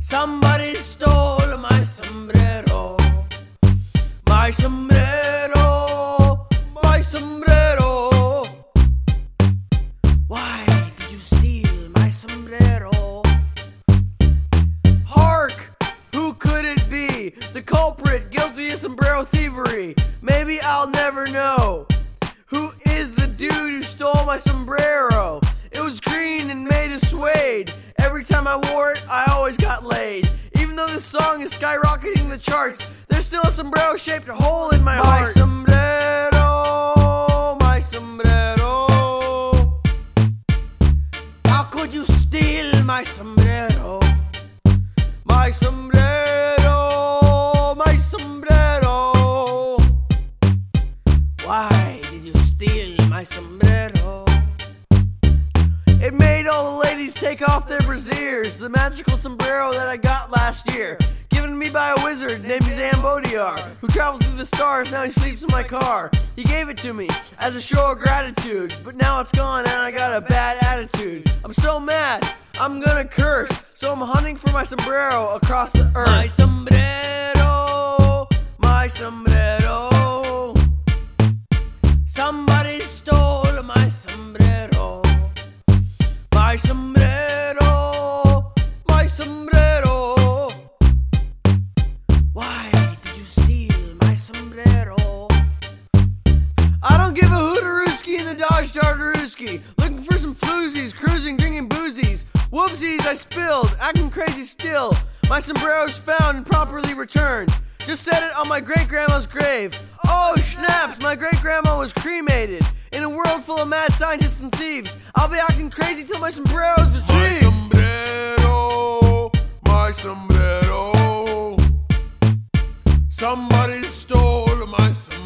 Somebody stole my sombrero. My sombrero. My sombrero. Why did you steal my sombrero? Hark! Who could it be? The culprit guilty of sombrero thievery. Maybe I'll never know. Who is the dude who stole my sombrero? It was green and made of suede. Every time I wore it, I always got laid. Even though this song is skyrocketing the charts, there's still a sombrero-shaped hole in my heart. My sombrero, my sombrero. How could you steal my sombrero? My sombrero, my sombrero. Why did you steal my sombrero? It made all the ladies take off their brassieres. The magical sombrero that I got last year, given me by a wizard named Zambodiar, who travels through the stars. Now he sleeps in my car. He gave it to me as a show of gratitude, but now it's gone and I got a bad attitude. I'm so mad, I'm gonna curse, so I'm hunting for my sombrero across the earth. My sombrero, my sombrero. Somebody stole my sombrero. My sombrero, my sombrero. Why did you steal my sombrero? I don't give a hooterooski in the Dodge Charterooski. Looking for some floozies, cruising, drinking boozies. Whoopsies, I spilled, acting crazy still. My sombrero's found and properly returned. Just set it on my great-grandma's grave. Oh, snaps, my great-grandma was cremated. In a world full of mad scientists and thieves, I'll be acting crazy till my sombrero's retrieved. My sombrero, my sombrero. Somebody stole my sombrero.